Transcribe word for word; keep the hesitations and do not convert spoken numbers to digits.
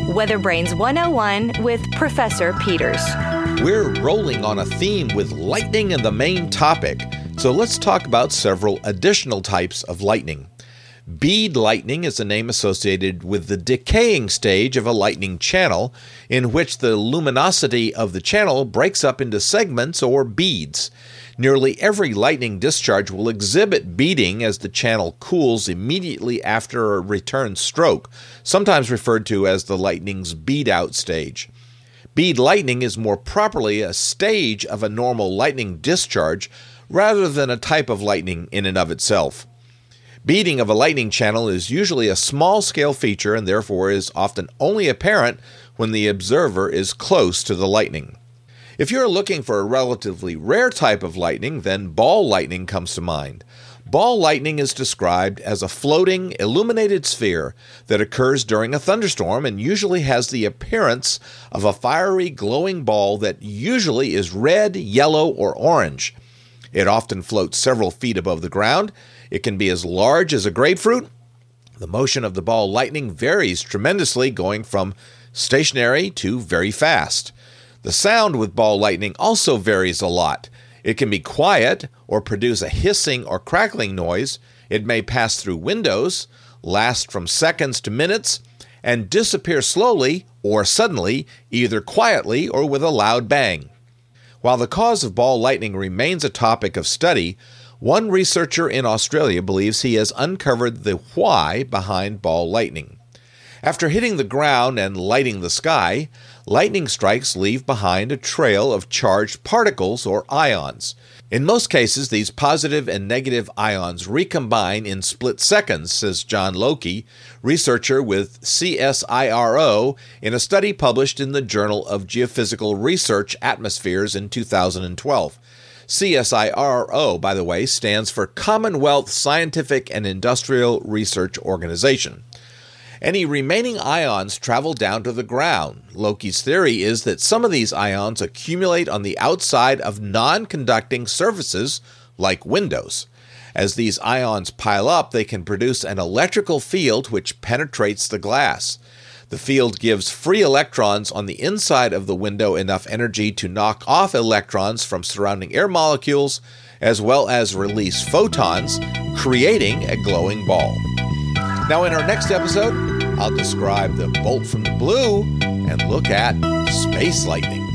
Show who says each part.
Speaker 1: Weather Brains one oh one with Professor Peters.
Speaker 2: We're rolling on a theme with lightning in the main topic, so let's talk about several additional types of lightning. Bead lightning is a name associated with the decaying stage of a lightning channel, in which the luminosity of the channel breaks up into segments or beads. Nearly every lightning discharge will exhibit beading as the channel cools immediately after a return stroke, sometimes referred to as the lightning's bead-out stage. Bead lightning is more properly a stage of a normal lightning discharge rather than a type of lightning in and of itself. Beading of a lightning channel is usually a small-scale feature and therefore is often only apparent when the observer is close to the lightning. If you're looking for a relatively rare type of lightning, then ball lightning comes to mind. Ball lightning is described as a floating, illuminated sphere that occurs during a thunderstorm and usually has the appearance of a fiery, glowing ball that usually is red, yellow, or orange. It often floats several feet above the ground. It can be as large as a grapefruit. The motion of the ball lightning varies tremendously, going from stationary to very fast. The sound with ball lightning also varies a lot. It can be quiet or produce a hissing or crackling noise. It may pass through windows, last from seconds to minutes, and disappear slowly or suddenly, either quietly or with a loud bang. While the cause of ball lightning remains a topic of study, one researcher in Australia believes he has uncovered the why behind ball lightning. After hitting the ground and lighting the sky, lightning strikes leave behind a trail of charged particles or ions. In most cases, these positive and negative ions recombine in split seconds, says John Loki, researcher with C S I R O, in a study published in the Journal of Geophysical Research Atmospheres in two thousand twelve. C S I R O, by the way, stands for Commonwealth Scientific and Industrial Research Organization. Any remaining ions travel down to the ground. Loki's theory is that some of these ions accumulate on the outside of non-conducting surfaces, like windows. As these ions pile up, they can produce an electrical field which penetrates the glass. The field gives free electrons on the inside of the window enough energy to knock off electrons from surrounding air molecules, as well as release photons, creating a glowing ball. Now, in our next episode, I'll describe the bolt from the blue and look at space lightning.